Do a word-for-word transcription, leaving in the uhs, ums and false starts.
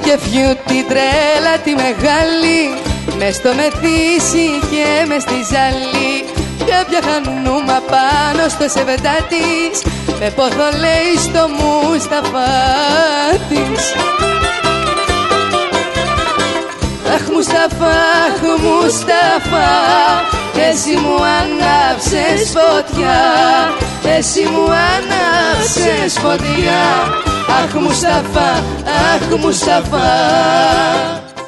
κεφιού την τρέλα τη μεγάλη, μες στο μεθύσι και μες στη ζάλη. Κάποια χανούμα πάνω στο σεβεντά της, με πόθο λέει στο Μουσταφά της. Αχ Μουσταφά, αχ Μουσταφά, εσύ μου ανάψες φωτιά, εσύ μου ανάψες φωτιά. Αχ Μουσταφά, αχ Μουσταφά.